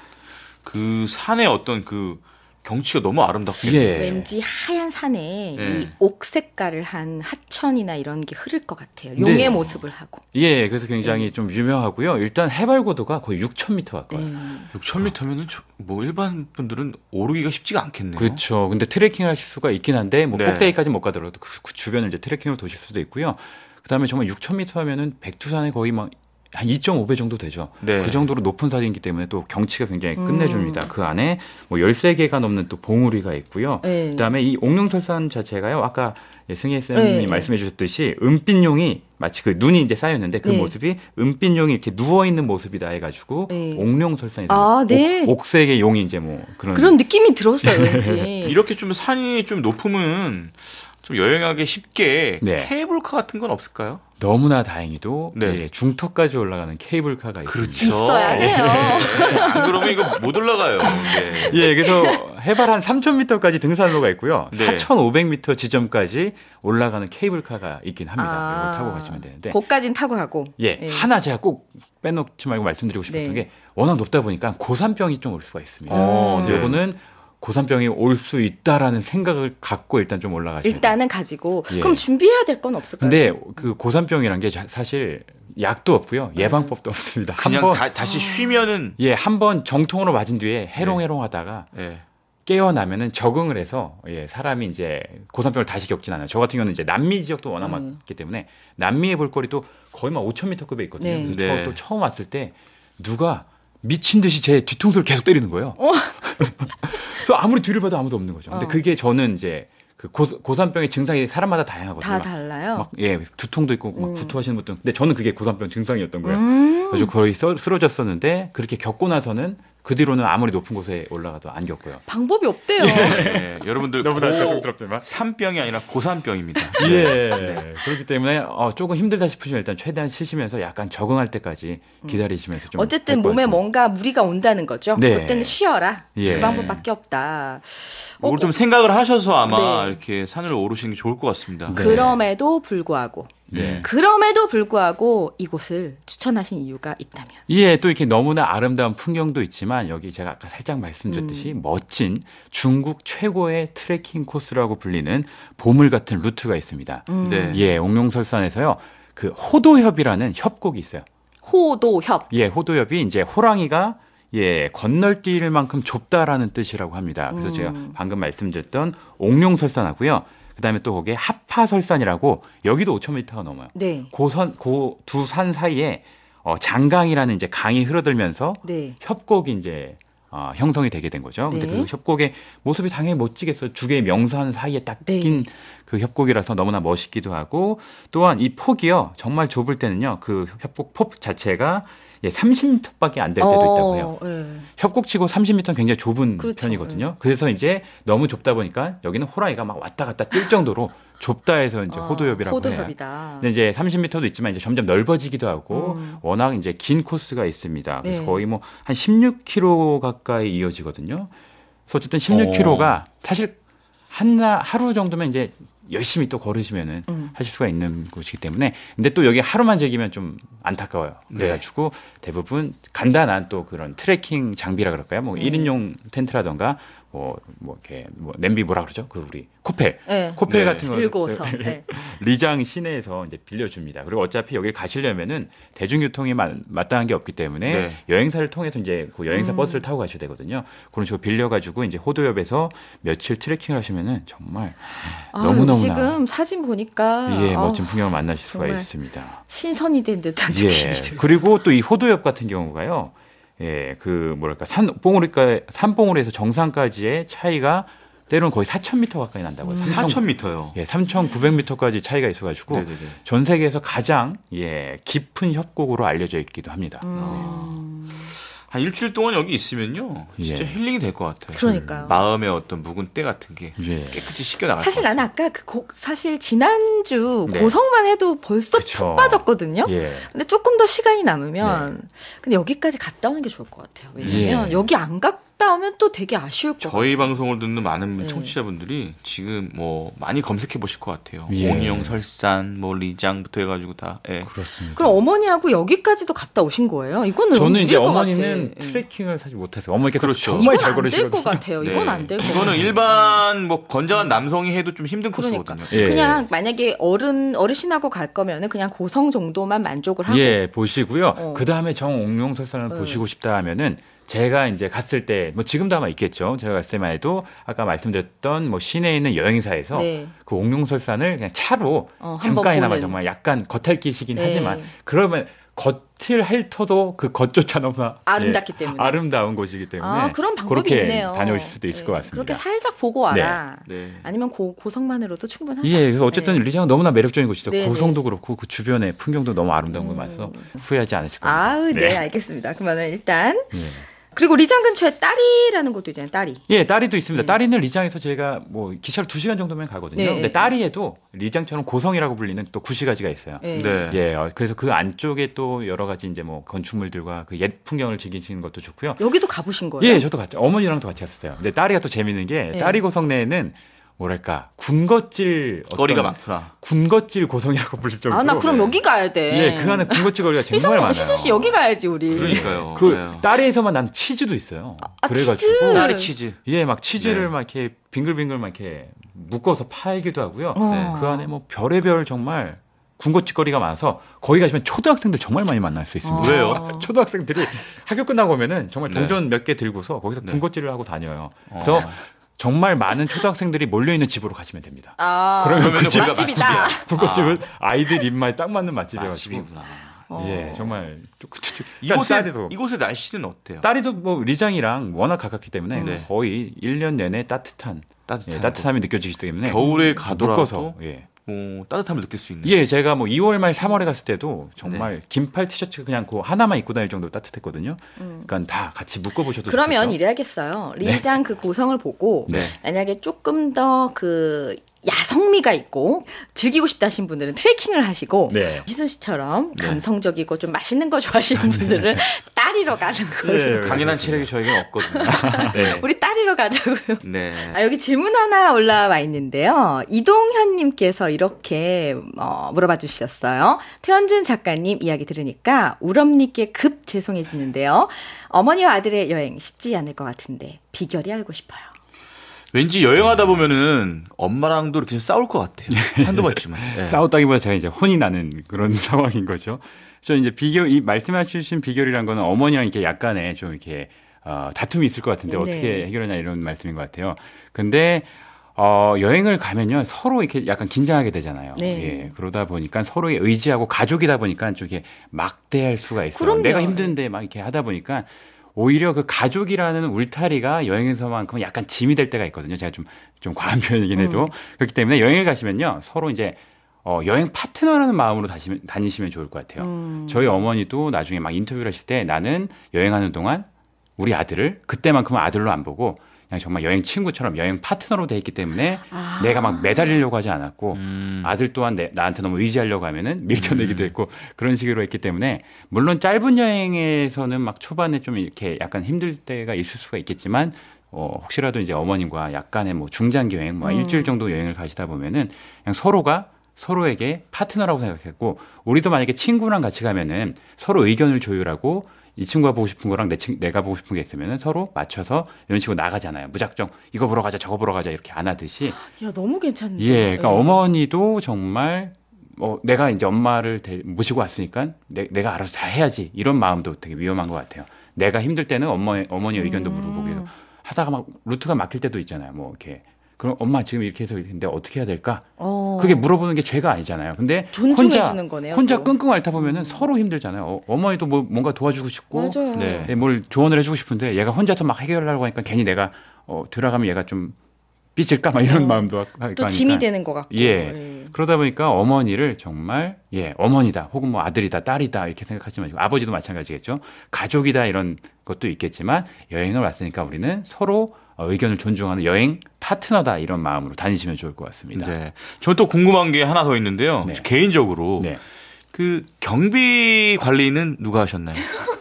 그 산의 어떤 그 경치가 너무 아름답게. 예. 왠지 하얀 산에 네. 이 옥 색깔을 한 하천이나 이런 게 흐를 것 같아요. 네. 용의 모습을 하고. 예, 그래서 굉장히 좀 유명하고요. 일단 해발 고도가 거의 6,000m 가까워요. 6,000m면은 뭐 일반 분들은 오르기가 쉽지가 않겠네요. 그렇죠. 근데 트레킹을 하실 수가 있긴 한데 뭐 네. 꼭대기까지 못 가더라도 그 주변을 이제 트레킹으로 도실 수도 있고요. 그다음에 정말 6,000m 하면은 백두산의 거의 막 한 2.5배 정도 되죠. 네. 그 정도로 높은 산이기 때문에 또 경치가 굉장히 끝내줍니다. 그 안에 뭐 13개가 넘는 또 봉우리가 있고요. 네. 그다음에 이 옥룡설산 자체가요. 아까 승혜 쌤이 네. 말씀해 주셨듯이 은빛용이 마치 그 눈이 이제 쌓였는데 그 네. 모습이 은빛용이 이렇게 누워 있는 모습이다 해가지고 네. 옥룡설산이 네. 옥색의 용이 이제 뭐 그런 느낌이 들었어요, 왠지. 이렇게 좀 산이 좀 높으면 좀 여행하기 쉽게 네. 케이블카 같은 건 없을까요? 너무나 다행히도 네. 예, 중턱까지 올라가는 케이블카가 있습니다. 있어야 돼요. 안 그러면 이거 못 올라가요. 네. 예, 그래서 해발 한 3,000m까지 등산로가 있고요. 네. 4,500m 지점까지 올라가는 케이블카가 있긴 합니다. 아. 이거 타고 가시면 되는데. 거기까진 타고 가고. 예, 예. 하나 제가 꼭 빼놓지 말고 말씀드리고 싶었던 네. 게 워낙 높다 보니까 고산병이 좀 올 수가 있습니다. 네. 그래서 요거는 고산병이 올 수 있다라는 생각을 갖고 일단 좀 올라가셔야 돼요. 일단은 가지고. 예. 그럼 준비해야 될 건 없을까요? 근데 그 고산병이란 게 사실 약도 없고요. 예방법도 없습니다. 그냥 한번 다시 쉬면은 예, 한번 정통으로 맞은 뒤에 해롱해롱하다가 예. 깨어나면은 적응을 해서 예, 사람이 이제 고산병을 다시 겪진 않아요. 저 같은 경우는 이제 남미 지역도 워낙 많기 때문에 남미의 볼거리도 거의 막 5,000m급에 있거든요. 네. 그래서 네. 저 또 처음 왔을 때 누가 미친 듯이 제 뒤통수를 계속 때리는 거예요. 그래서 아무리 뒤를 봐도 아무도 없는 거죠. 근데 그게 저는 이제 그 고산병의 증상이 사람마다 다양하거든요. 다 달라요. 막 예, 두통도 있고 막 구토하시는 분들. 근데 저는 그게 고산병 증상이었던 거예요. 음. 아주 거의 쓰러졌었는데 그렇게 겪고 나서는 그 뒤로는 아무리 높은 곳에 올라가도 안 겪고요. 방법이 없대요. 예. 여러분들 조심스럽지만. 산병이 아니라 고산병입니다. 예. 그렇기 때문에 조금 힘들다 싶으시면 일단 최대한 쉬시면서 약간 적응할 때까지 기다리시면서 좀. 어쨌든 될 것 몸에 같습니다. 뭔가 무리가 온다는 거죠. 네. 그때는 쉬어라. 예. 그 방법밖에 없다. 이걸 좀 생각을 하셔서 아마 네. 이렇게 산을 오르시는 게 좋을 것 같습니다. 네. 그럼에도 불구하고 네. 그럼에도 불구하고 이곳을 추천하신 이유가 있다면. 예, 또 이렇게 너무나 아름다운 풍경도 있지만 여기 제가 아까 살짝 말씀드렸듯이 멋진 중국 최고의 트레킹 코스라고 불리는 보물 같은 루트가 있습니다. 네. 예, 옥룡설산에서요. 그 호도협이라는 협곡이 있어요. 호도협. 예, 호도협이 이제 호랑이가 예, 건널뛸 만큼 좁다라는 뜻이라고 합니다. 그래서 제가 방금 말씀드렸던 옥룡설산하고요. 그다음에 또 거기에 하파설산이라고 여기도 5,000m가 넘어요. 네. 두 산 사이에 장강이라는 이제 강이 흐르들면서 네. 협곡이 이제 형성이 되게 된 거죠. 근데 네. 그 협곡의 모습이 당연히 멋지겠어요. 두 개의 명산 사이에 딱 네. 낀 그 협곡이라서 너무나 멋있기도 하고 또한 이 폭이요. 정말 좁을 때는요. 그 협곡 폭 자체가 30m밖에 안 될 때도 있다고 해요. 네. 협곡치고 30m는 굉장히 좁은 그렇죠. 편이거든요. 그래서 이제 너무 좁다 보니까 여기는 호랑이가 막 왔다 갔다 뛸 정도로 좁다 해서 이제 호도협이라고 해요. 호도협이다. 근데 이제 30m도 있지만 이제 점점 넓어지기도 하고 워낙 이제 긴 코스가 있습니다. 그래서 네. 거의 뭐 한 16km 가까이 이어지거든요. 그래서 어쨌든 16km가 사실 하루 정도면 이제 열심히 또 걸으시면은 하실 수가 있는 곳이기 때문에 근데 또 여기 하루만 즐기면 좀 안타까워요. 그래가지고 대부분 간단한 또 그런 트레킹 장비라 그럴까요? 뭐 1인용 텐트라던가 뭐 이렇게 냄비 뭐라 그러죠? 그 우리 코펠, 네. 코펠 네. 같은 거 들고서. 네. 리장 시내에서 이제 빌려줍니다. 그리고 어차피 여기를 가시려면은 대중교통이 마땅한 게 없기 때문에 네. 여행사를 통해서 이제 그 여행사 버스를 타고 가셔야 되거든요. 그런 식으로 빌려가지고 이제 호도협에서 며칠 트레킹을 하시면은 정말 너무너무나 지금 사진 보니까 예, 멋진 풍경을 만나실 수가 정말 있습니다. 신선이 된 듯한 느낌이 예. 들어요. 그리고 또 이 호도협 같은 경우가요. 예, 그 뭐랄까 산봉우리에서 정상까지의 차이가 때로는 거의 4,000m 가까이 난다고 해요. 4,000m요. 예, 3,900m까지 차이가 있어가지고 네네네. 전 세계에서 가장 깊은 협곡으로 알려져 있기도 합니다. 한 일주일 동안 여기 있으면요. 진짜 예. 힐링이 될 것 같아요. 그러니까요. 마음의 어떤 묵은 때 같은 게 예. 깨끗이 씻겨 나갈 사실 것 같아요. 나는 아까 사실 지난주 네. 고성만 해도 벌써 그쵸. 푹 빠졌거든요. 예. 근데 조금 더 시간이 남으면 근데 여기까지 갔다 오는 게 좋을 것 같아요. 왜냐면 예. 여기 안 갔다 오면 또 되게 아쉬울 것 같아요. 저희 방송을 듣는 많은 네. 청취자분들이 지금 뭐 많이 검색해 보실 것 같아요. 예. 옥룡, 설산, 뭐 리장부터 해가지고 다. 예. 그렇습니다. 그럼 어머니하고 여기까지도 갔다 오신 거예요? 이거는 저는 이제 옮길 것 어머니는 같아. 트레킹을 사실 못해서 어머니께서 그렇죠. 정말 이건 잘 안 될 것 걸으시거든요. 같아요. 이건 네. 안 될 것 같아요. 이거는 일반 뭐 건장한 남성이 해도 좀 힘든 그러니까 코스거든요. 예. 그냥 만약에 어르신하고 갈 거면은 그냥 고성 정도만 만족을 하고 예, 보시고요. 어. 그 다음에 정옥룡설산을 보시고 싶다 하면은 제가 이제 갔을 때 뭐 지금도 아마 있겠죠. 제가 갔을 때만 해도 아까 말씀드렸던 뭐 시내에 있는 여행사에서 네. 그 옥룡설산을 그냥 차로 한번 잠깐이나마 보는. 정말 약간 겉핥기시긴 네. 하지만 그러면 겉을 핥어도 그 겉조차 너무나 아름답기 때문에. 아름다운 곳이기 때문에 그런 방법이 그렇게 있네요. 다녀오실 수도 있을 네. 것 같습니다. 그렇게 살짝 보고 와라. 네. 아니면 고성만으로도 충분하다. 예, 그래서 어쨌든 네. 리장은 너무나 매력적인 곳이죠. 네, 고성도 그렇고 그 주변의 풍경도 너무 아름다운 곳 많아서 후회하지 않으실 겁니다. 아우, 네, 알겠습니다. 그러면 일단 그리고 리장 근처에 딸이라는 곳도 있잖아요. 딸이. 예, 딸이도 있습니다. 네. 딸이는 리장에서 제가 뭐 기차로 2시간 정도면 가거든요. 네. 근데 딸이에도 리장처럼 고성이라고 불리는 또 구시가지가 있어요. 네. 네. 예, 그래서 그 안쪽에 또 여러 가지 이제 뭐 건축물들과 그 옛 풍경을 즐기시는 것도 좋고요. 여기도 가보신 거예요? 예, 저도 갔죠. 어머니랑도 같이 갔었어요. 근데 딸이가 또 재밌는 게 네. 딸이 고성 내에는 뭐랄까 군것질 거리가 많구나. 군것질 고성이라고 불릴 정도로. 아, 나 그럼 여기 가야 돼. 예, 그 안에 군것질 거리가 정말 많아요. 희순 씨 여기 가야지 우리. 그러니까요. 그 네. 딸에서만 난 치즈도 있어요. 아, 그래가지고 치즈. 딸이 치즈. 예, 막 치즈를 네. 막 이렇게 빙글빙글 막 이렇게 묶어서 팔기도 하고요. 어. 그 안에 뭐 별의별 정말 군것질거리가 많아서 거기 가시면 초등학생들 정말 많이 만날 수 있습니다. 왜요? 초등학생들이 학교 끝나고 오면은 정말 네. 동전 몇 개 들고서 거기서 네. 군것질을 하고 다녀요. 그래서 정말 많은 초등학생들이 몰려 있는 집으로 가시면 됩니다. 아, 그러면 그러면은 그 집 거기가 맛집이다. 군것집은 아이들 입맛에 딱 맞는 맛집이어가지고 맛집이구나. 예, 정말 이곳의 날씨는 어때요? 딸이도 뭐 리장이랑 워낙 가깝기 때문에 네. 거의 1년 내내 따뜻한 따뜻한 예, 따뜻함이 느껴지기 때문에 겨울에 가더라도 묶어서 예. 뭐 따뜻함을 느낄 수 있는. 예, 제가 뭐 2월 말 3월에 갔을 때도 정말 긴팔 티셔츠 그냥 그 하나만 입고 다닐 정도로 따뜻했거든요. 그러니까 다 같이 묶어보셔도 그러면 좋겠죠. 이래야겠어요. 리장 그 고성을 보고 네. 만약에 조금 더 그 야성미가 있고 즐기고 싶다 하신 분들은 트레킹을 하시고 네. 희순 씨처럼 네. 감성적이고 좀 맛있는 거 좋아하시는 분들은 딸이러 가는 거예요. 네. 강인한 체력이 저에게는 없거든요. 네. 우리 딸이러 가자고요. 네. 아, 여기 질문 하나 올라와 있는데요. 이동현님께서 이렇게 물어봐 주셨어요. 태현준 작가님 이야기 들으니까 우럼님께 급 죄송해지는데요. 어머니와 아들의 여행 쉽지 않을 것 같은데 비결이 알고 싶어요. 왠지 여행하다 보면은 엄마랑도 이렇게 싸울 것 같아요. 한두 번쯤은. 네. 싸웠다기보다 제가 이제 혼이 나는 그런 상황인 거죠. 저 이제 비결, 이 말씀하신 비결이란 거는 어머니랑 이렇게 약간의 좀 이렇게 다툼이 있을 것 같은데 네. 어떻게 해결하냐 이런 말씀인 것 같아요. 근데 여행을 가면요 서로 이렇게 약간 긴장하게 되잖아요. 네. 예, 그러다 보니까 서로의 의지하고 가족이다 보니까 좀 이렇게 막대할 수가 있어요. 그럼요. 내가 힘든데 막 이렇게 하다 보니까 오히려 그 가족이라는 울타리가 여행에서만큼 약간 짐이 될 때가 있거든요. 제가 좀 과한 표현이긴 해도 그렇기 때문에 여행을 가시면요 서로 이제 여행 파트너라는 마음으로 다니시면 좋을 것 같아요. 저희 어머니도 나중에 막 인터뷰를 하실 때 나는 여행하는 동안 우리 아들을 그때만큼은 아들로 안 보고 그냥 정말 여행 친구처럼 여행 파트너로 돼 있기 때문에 내가 막 매달리려고 하지 않았고 아들 또한 나한테 너무 의지하려고 하면은 밀쳐내기도 했고 그런 식으로 했기 때문에 물론 짧은 여행에서는 막 초반에 좀 이렇게 약간 힘들 때가 있을 수가 있겠지만 혹시라도 이제 어머님과 약간의 뭐 중장기 여행 뭐 일주일 정도 여행을 가시다 보면은 그냥 서로가 서로에게 파트너라고 생각했고 우리도 만약에 친구랑 같이 가면은 서로 의견을 조율하고 이 친구가 보고 싶은 거랑 내가 보고 싶은 게 있으면 서로 맞춰서 이런 식으로 나가잖아요. 무작정 이거 보러 가자 저거 보러 가자 이렇게 안 하듯이. 야, 너무 괜찮네. 예, 그러니까 어머니도 정말 내가 이제 엄마를 모시고 왔으니까 내가 알아서 잘 해야지 이런 마음도 되게 위험한 것 같아요. 내가 힘들 때는 어머니 의견도 물어보고 하다가 막 루트가 막힐 때도 있잖아요. 뭐 이렇게 그럼 엄마 지금 이렇게 해서 근데 어떻게 해야 될까? 그게 물어보는 게 죄가 아니잖아요. 근데 존중해 주는 거네요. 혼자 또. 끙끙 앓다 보면은 서로 힘들잖아요. 어머니도 뭐 뭔가 도와주고 싶고 맞아요. 네. 뭘 조언을 해주고 싶은데 얘가 혼자서 막 해결하려고 하니까 괜히 내가 들어가면 얘가 좀 삐질까 막 이런 마음도 하니까 또 짐이 되는 것 같고. 예. 그러다 보니까 어머니를 정말 어머니다 혹은 뭐 아들이다 딸이다 이렇게 생각하지 마시고 아버지도 마찬가지겠죠. 가족이다 이런 것도 있겠지만 여행을 왔으니까 우리는 서로 의견을 존중하는 여행 파트너다 이런 마음으로 다니시면 좋을 것 같습니다. 네. 저는 또 궁금한 게 하나 더 있는데요. 네. 개인적으로 네. 그 경비 관리는 누가 하셨나요?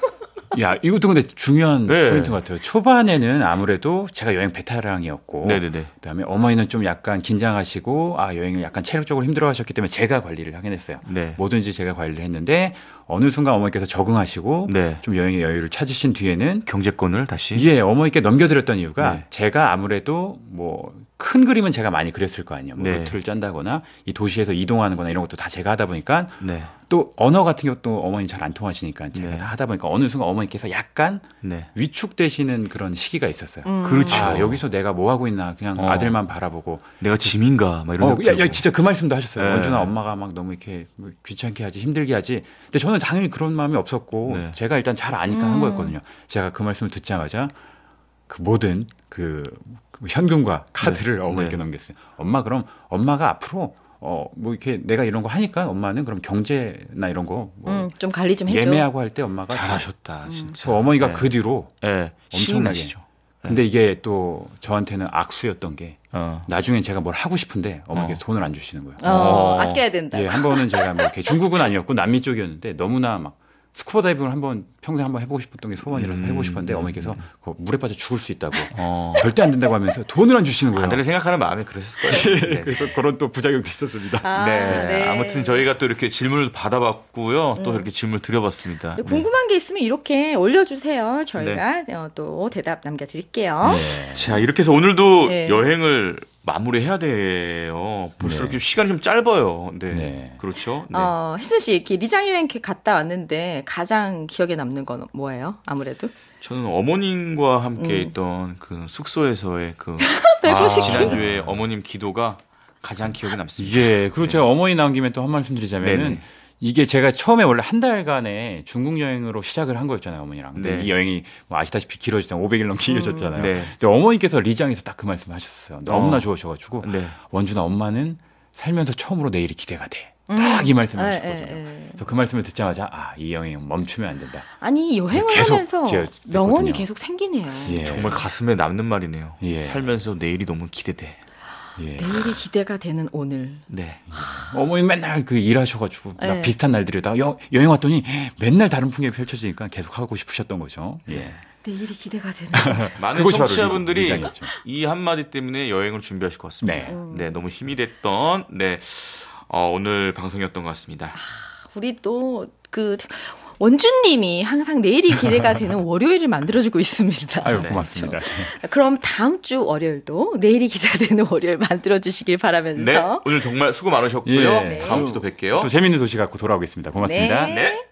야, 이것도 근데 중요한 네. 포인트 같아요. 초반에는 아무래도 제가 여행 베테랑이었고, 네네네. 그다음에 어머니는 좀 약간 긴장하시고, 여행을 약간 체력적으로 힘들어하셨기 때문에 제가 관리를 하긴 했어요. 네. 뭐든지 제가 관리를 했는데 어느 순간 어머니께서 적응하시고, 네. 좀 여행의 여유를 찾으신 뒤에는 경제권을 다시. 어머니께 넘겨드렸던 이유가 네. 제가 아무래도 뭐 큰 그림은 제가 많이 그렸을 거 아니에요. 뭐 네. 루트를 짠다거나 이 도시에서 이동하는 거나 이런 것도 다 제가 하다 보니까 네. 또 언어 같은 것도 어머니 잘 안 통하시니까 제가 네. 다 하다 보니까 어느 순간 어머니께서 약간 네. 위축되시는 그런 시기가 있었어요. 그렇죠. 여기서 내가 뭐 하고 있나 그냥 아들만 바라보고 내가 짐인가 막 이런 생각 야, 진짜 그 말씀도 하셨어요. 네. 원준아 엄마가 막 너무 이렇게 귀찮게 하지 힘들게 하지. 근데 저는 당연히 그런 마음이 없었고 네. 제가 일단 잘 아니까 한 거였거든요. 제가 그 말씀을 듣자마자 그 모든 그 현금과 카드를 네. 어머니께 네. 넘겼어요. 엄마 그럼 엄마가 앞으로 뭐 이렇게 내가 이런 거 하니까 엄마는 그럼 경제나 이런 거 뭐 좀 관리 좀 해줘. 예매하고 할 때 엄마가 잘하셨다, 진짜. 저 어머니가 네. 그 뒤로 네. 신이 엄청나게. 나시죠. 근데 이게 또 저한테는 악수였던 게 어. 나중엔 제가 뭘 하고 싶은데 어머니께서 돈을 안 주시는 거예요. 아껴야 된다. 예, 한 번은 제가 뭐 이렇게 중국은 아니었고 남미 쪽이었는데 너무나 막 스쿠버 다이빙을 평생 한번 해보고 싶었던 게 소원이라서 해보고 싶었는데 어머니께서 그 물에 빠져 죽을 수 있다고 절대 안 된다고 하면서 돈을 안 주시는 거예요. 아들을 생각하는 마음이 그러셨을 거예요. 네. 그래서 그런 또 부작용도 있었습니다. 네. 아무튼 저희가 또 이렇게 질문을 받아봤고요. 또 이렇게 질문을 드려봤습니다. 궁금한 게 있으면 이렇게 올려주세요. 저희가 또 대답 남겨드릴게요. 자, 이렇게 해서 오늘도 네. 여행을 마무리해야 돼요. 벌써 이렇게 시간이 좀 짧아요. 네. 네. 그렇죠. 네. 혜순 씨, 이렇게 리장 여행 이렇게 갔다 왔는데 가장 기억에 남는 건 뭐예요? 아무래도? 저는 어머님과 함께 있던 그 숙소에서의 그 배부시기. 지난주에 어머님 기도가 가장 기억에 남습니다. 예, 그리고 제가 어머니 나온 김에 또 한 말씀 드리자면은 네네. 이게 제가 처음에 원래 한 달간의 중국 여행으로 시작을 한 거였잖아요, 어머니랑. 근데 네. 이 여행이 뭐 아시다시피 길어지다 500일 넘게 이어졌잖아요. 네. 근데 어머니께서 리장에서 딱 그 말씀을 하셨어요. 너무나 좋으셔가지고 네. 원준아, 엄마는 살면서 처음으로 내일이 기대가 돼. 딱 이 말씀을 하셨거든요. 그래서 그 말씀을 듣자마자 이 여행 멈추면 안 된다. 아니, 여행을 계속 하면서 제가 명언이 됐거든요. 계속 생기네요. 예. 정말 가슴에 남는 말이네요. 예. 살면서 내일이 너무 기대돼. 예. 내일이 기대가 되는 오늘. 네. 어머니 맨날 그 일하셔가지고 막 네. 비슷한 날들이다 여행 왔더니 맨날 다른 풍경이 펼쳐지니까 계속 하고 싶으셨던 거죠. 예. 내일이 기대가 되는 많은 그것이 바로 청취자분들이 리장이었죠. 이 한마디 때문에 여행을 준비하실 것 같습니다. 네. 네, 너무 힘이 됐던 오늘 방송이었던 것 같습니다. 우리 또 원준님이 항상 내일이 기대가 되는 월요일을 만들어주고 있습니다. 아유, 고맙습니다. 그럼 다음 주 월요일도 내일이 기대가 되는 월요일 만들어주시길 네, 바라면서. 오늘 정말 수고 많으셨고요. 예. 다음 주도 뵐게요. 또 재밌는 소식 갖고 돌아오겠습니다. 고맙습니다. 네. 네.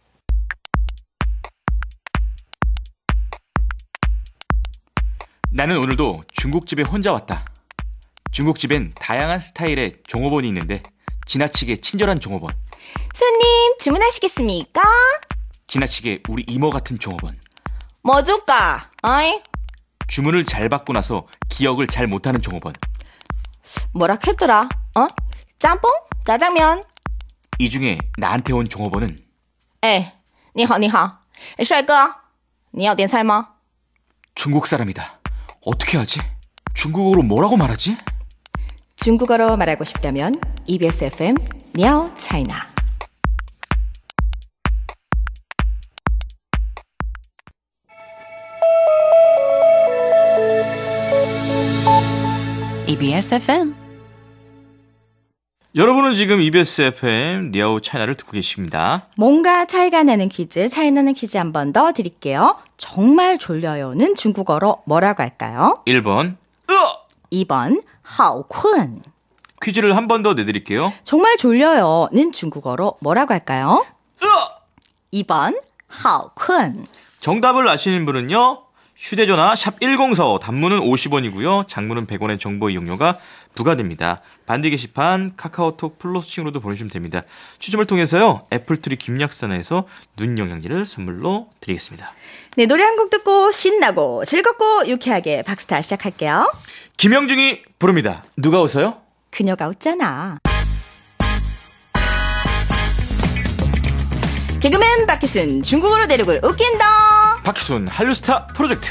나는 오늘도 중국집에 혼자 왔다. 중국집엔 다양한 스타일의 종업원이 있는데 지나치게 친절한 종업원, 손님 주문하시겠습니까? 지나치게 우리 이모 같은 종업원, 뭐 줄까? 어이? 주문을 잘 받고 나서 기억을 잘 못하는 종업원. 뭐라 했더라? 짬뽕? 짜장면? 이 중에 나한테 온 종업원은 你好你好帅哥你要点菜吗? 중국 사람이다. 어떻게 하지? 중국어로 뭐라고 말하지? 중국어로 말하고 싶다면 EBS FM 니아오 차이나. EBS FM. 여러분은 지금 EBS FM 니아오 차이나를 듣고 계십니다. 뭔가 차이가 나는 퀴즈, 차이 나는 퀴즈 한 번 더 드릴게요. 정말 졸려요는 중국어로 뭐라고 할까요? 1번 2번 好困. 퀴즈를 한 번 더 내드릴게요. 정말 졸려요는 중국어로 뭐라고 할까요? 2번 好困. 정답을 아시는 분은요. 휴대전화 샵 1045 단문은 50원이고요. 장문은 100원의 정보 이용료가 부과됩니다. 반디 게시판 카카오톡 플러스층으로도 보내주시면 됩니다. 추첨을 통해서요. 애플트리 김약산에서 눈 영양제를 선물로 드리겠습니다. 네, 노래 한 곡 듣고 신나고 즐겁고 유쾌하게 박스타 시작할게요. 김영중이 부릅니다. 누가 웃어요? 그녀가 웃잖아. 개그맨 박희순 중국어로 대륙을 웃긴다. 박희순 한류스타 프로젝트.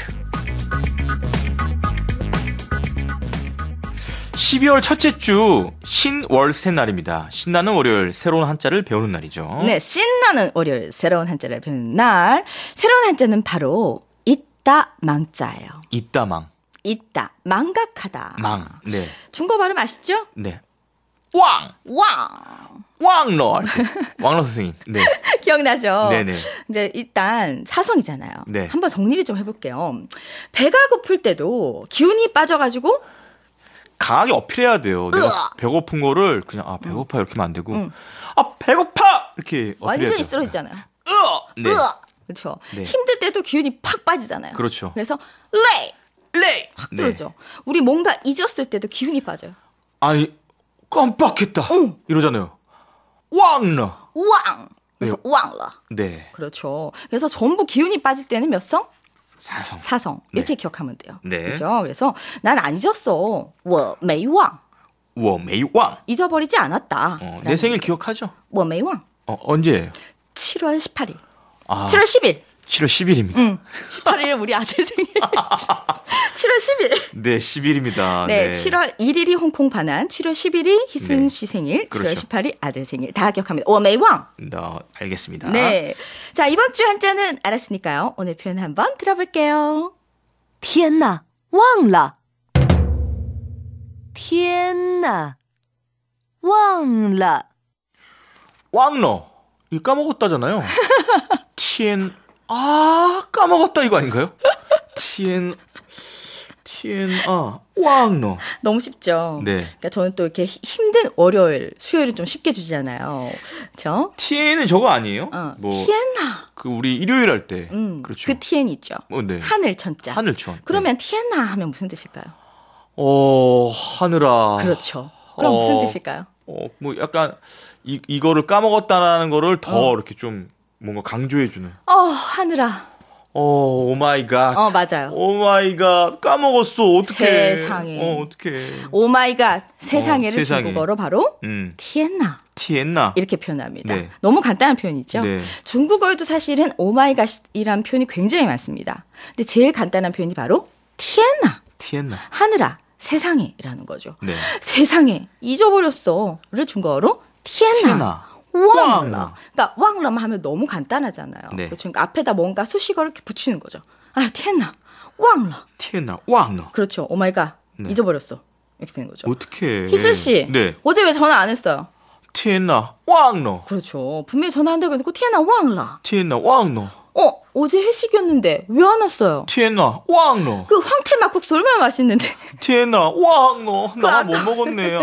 12월 첫째 주 신월세 날입니다. 신나는 월요일 새로운 한자를 배우는 날이죠. 네, 신나는 월요일 새로운 한자를 배우는 날. 새로운 한자는 바로 있다 망자예요. 있다망. 있다 망각하다. 망. 네. 중국어 발음 아시죠? 네. 왕. 왕. 왕러. 왕러 선생님. 네. 기억나죠? 네네. 이제 일단 사성이잖아요. 네. 한번 정리를 좀 해볼게요. 배가 고플 때도 기운이 빠져가지고 강하게 어필해야 돼요. 내가 배고픈 거를 그냥 배고파 이렇게 하면 안 되고 배고파 이렇게 완전히 어필해야 돼요. 쓰러지잖아요. 네. 그렇죠. 네. 힘들 때도 기운이 팍 빠지잖아요. 그렇죠. 그래서 레이 레이 확 들어죠. 우리 뭔가 잊었을 때도 기운이 빠져요. 아니 깜빡했다 이러잖아요. 왕러. 왕. 그래서 네. 왕러. 네. 그렇죠. 그래서 전부 기운이 빠질 때는 몇 성? 사성. 사성. 네. 이렇게 기억하면 돼요. 네. 그렇죠. 그래서 난 안 잊었어. 我没忘. 我没忘. 잊어버리지 않았다. 내 생일 기억하죠? 我没忘. 언제예요? 7월 18일. 아, 7월 10일. 7월 10일입니다. 18일은 우리 아들 생일. 7월 10일. 네, 10일입니다. 네, 7월 1일이 홍콩 반환, 7월 10일이 희순 네. 씨 생일, 7월 그렇죠. 18일 아들 생일 다 기억합니다. 我没忘. 알겠습니다. 네. 자, 이번 주 한자는 알았으니까요. 오늘 표현 한번 들어볼게요. 天哪，忘了！天哪，忘了！ 왕너. 이 까먹었다잖아요. 티엔 까먹었다 이거 아닌가요? 티엔 왕너. 너무 쉽죠? 네. 그러니까 저는 또 이렇게 힘든 월요일, 수요일은 좀 쉽게 주잖아요. 그렇죠? 티엔은 저거 아니에요? 뭐 티엔나. 그 우리 일요일 할 때. 그렇죠. 그 티엔 있죠. 네. 하늘 천자. 하늘천. 그러면 티엔나 하면 무슨 뜻일까요? 하늘아. 그렇죠. 그럼 무슨 뜻일까요? 뭐 약간 이거를 까먹었다라는 거를 더 이렇게 좀 뭔가 강조해주는. 하늘아. 오 마이 갓. 맞아요. 오 마이 갓. 까먹었어. 어떡해. 세상에. 어떡해. 오 마이 갓. 세상에를 세상에. 중국어로 바로 티엔나. 티엔나. 이렇게 표현합니다. 네. 너무 간단한 표현이죠. 네. 중국어에도 사실은 오마이갓이라는 표현이 굉장히 많습니다. 근데 제일 간단한 표현이 바로 티엔나. 티엔나. 하늘아, 세상에라는 거죠. 네. 세상에 잊어버렸어를 중국어로 티엔나. 왕라. 그러니까 왕라 하면 너무 간단하잖아요. 네. 그렇죠. 그러니까 앞에다 뭔가 수식어를 이렇게 붙이는 거죠. 아, 티엔나. 왕라. 티엔나. 왕너. 그렇죠. 오마이갓. 네. 잊어버렸어. 이렇게 되는 거죠. 어떡해. 희순 씨. 네. 어제 왜 전화 안 했어요? 티엔나. 왕너. 그렇죠. 분명히 전화한다고 해놓고 티엔나 왕라. 티엔나. 왕너. 어제 회식이었는데 왜 안 왔어요? 티엔나. 왕너. 그 황태 막국수 얼마나 맛있는데. 티엔나. 왕너. 나 아까- 못 먹었네.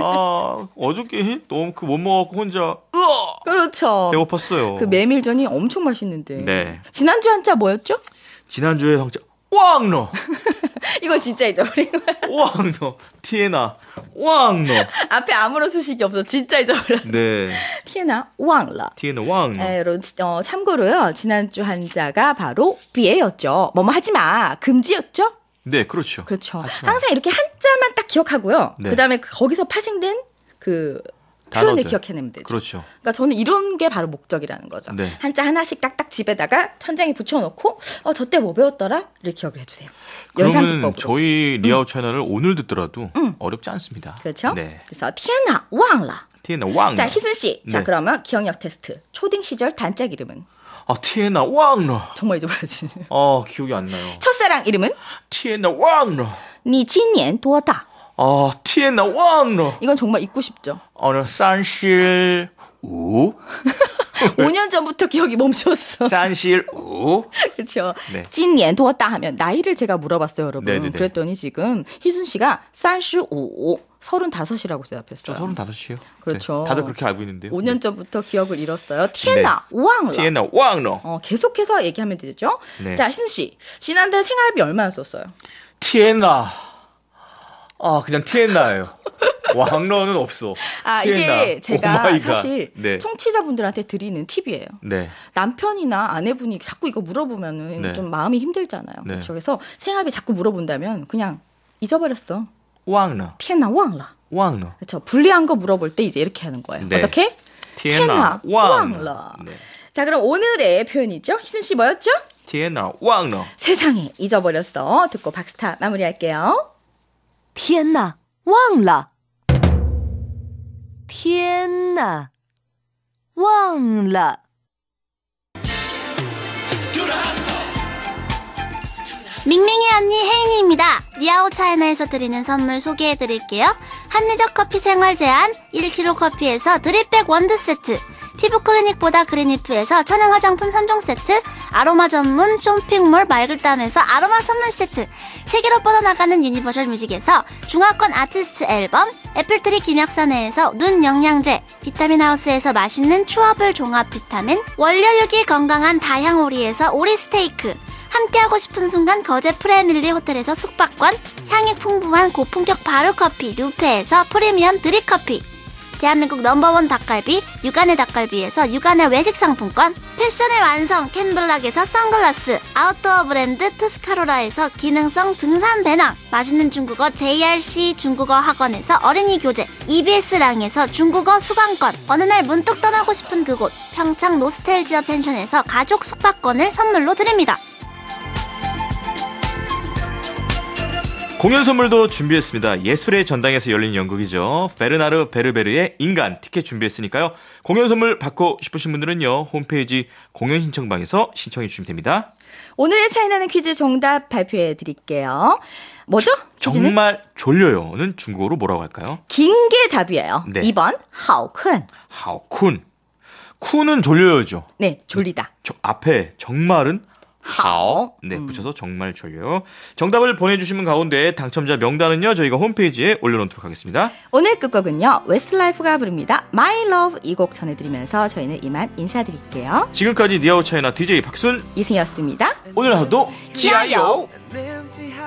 어저께 너무 못 먹었고 혼자 그렇죠. 배고팠어요. 그 메밀전이 엄청 맛있는데. 네. 지난주 한자 뭐였죠? 지난주에 형제 왕너. 이거 진짜 잊어버린 거야. 왕너. 티에나. 왕너. 앞에 아무런 수식이 없어. 진짜 잊어버렸네. 네. 티에나 왕라. 티에나 왕너. 참고로요. 지난주 한자가 바로 비애였죠. 뭐뭐 하지 마. 금지였죠? 네, 그렇죠. 그렇죠. 하지 마. 항상 이렇게 한자만 딱 기억하고요. 네. 그다음에 거기서 파생된 그 표현을 단어들. 기억해내면 되죠. 그렇죠. 그러니까 저는 이런 게 바로 목적이라는 거죠. 네. 한자 하나씩 딱딱 집에다가 천장에 붙여놓고 저때 뭐 배웠더라?를 기억을 해주세요. 연상 그러면 기법으로. 저희 리아웃 채널을 오늘 듣더라도 어렵지 않습니다. 그렇죠? 네. 그래서 티에나 왕라. 티에나 왕너. 자, 희순 씨. 자, 네. 그러면 기억력 테스트. 초딩 시절 단짝 이름은 티에나 왕너. 정말 잊어버려지. 기억이 안 나요. 첫사랑 이름은 티에나 왕너. 你今年多大? 티에나 왕너. 이건 정말 잊고 싶죠. 35. 5년 전부터 기억이 멈췄어. 35. 그렇죠. 네. 今年多大 하면 나이를 제가 물어봤어요, 여러분. 네네네. 그랬더니 지금 희순 씨가 35, 35이라고 대답했어요. 저 35이요. 그렇죠. 네, 다들 그렇게 알고 있는데요. 5년 전부터 기억을 잃었어요. 티에나 왕라. 티에나 왕너. 계속해서 얘기하면 되죠. 네. 자, 희순 씨. 지난달 생활비 얼마나 썼어요? 티에나. 그냥 티에나예요. 왕러는 없어. 티에나. 이게 제가 오마이갓. 사실 네. 청취자분들한테 드리는 팁이에요. 네. 남편이나 아내분이 자꾸 이거 물어보면은 네. 좀 마음이 힘들잖아요. 네. 그렇죠. 그래서 생활비 자꾸 물어본다면 그냥 잊어버렸어. 왕러. 티에나 왕라. 왕러. 그렇죠. 불리한 거 물어볼 때 이제 이렇게 하는 거예요. 네. 어떻게? 티에나 왕러. 네. 자, 그럼 오늘의 표현이죠. 희순 씨 뭐였죠? 티에나 왕러. 세상에 잊어버렸어. 듣고 박스타 마무리할게요. 天哪，忘了！天哪，忘了！ 밍밍이 언니 혜인이입니다. 리아오 차이나에서 드리는 선물 소개해드릴게요. 합리적 커피 생활 제한 1kg 커피에서 드립백 원두 세트, 피부 클리닉보다 그린이프에서 천연 화장품 3종 세트, 아로마 전문 쇼핑몰 말글담에서 아로마 선물 세트, 세계로 뻗어나가는 유니버셜 뮤직에서 중화권 아티스트 앨범, 애플트리 김약사내에서 눈 영양제, 비타민 하우스에서 맛있는 추어블 종합 비타민, 원료육이 건강한 다향오리에서 오리 스테이크, 함께하고 싶은 순간 거제 프레밀리 호텔에서 숙박권, 향이 풍부한 고품격 바르커피 루페에서 프리미엄 드립커피, 대한민국 넘버원 닭갈비 육안의 닭갈비에서 육안의 외식 상품권, 패션의 완성 캔블락에서 선글라스, 아웃도어 브랜드 투스카로라에서 기능성 등산 배낭, 맛있는 중국어 JRC 중국어 학원에서 어린이 교재, EBS랑에서 중국어 수강권, 어느 날 문득 떠나고 싶은 그곳 평창 노스텔지어 펜션에서 가족 숙박권을 선물로 드립니다. 공연 선물도 준비했습니다. 예술의 전당에서 열린 연극이죠. 베르나르 베르베르의 인간 티켓 준비했으니까요. 공연 선물 받고 싶으신 분들은요. 홈페이지 공연 신청방에서 신청해 주시면 됩니다. 오늘의 차이나는 퀴즈 정답 발표해 드릴게요. 뭐죠? 퀴즈는? 정말 졸려요는 중국어로 뭐라고 할까요? 긴 게 답이에요. 네. 2번 하오큰. 하오쿤. 쿤은 졸려요죠. 네, 졸리다. 저 앞에 정말은 하오. 하오. 네, 붙여서 정말 졸려요. 정답을 보내주시면 가운데 당첨자 명단은요. 저희가 홈페이지에 올려놓도록 하겠습니다. 오늘 끝곡은요. 웨스트라이프가 부릅니다. My Love 이 곡 전해드리면서 저희는 이만 인사드릴게요. 지금까지 니아오 차이나 DJ 박순 이승이었습니다. 오늘 하루도 지아요. An empty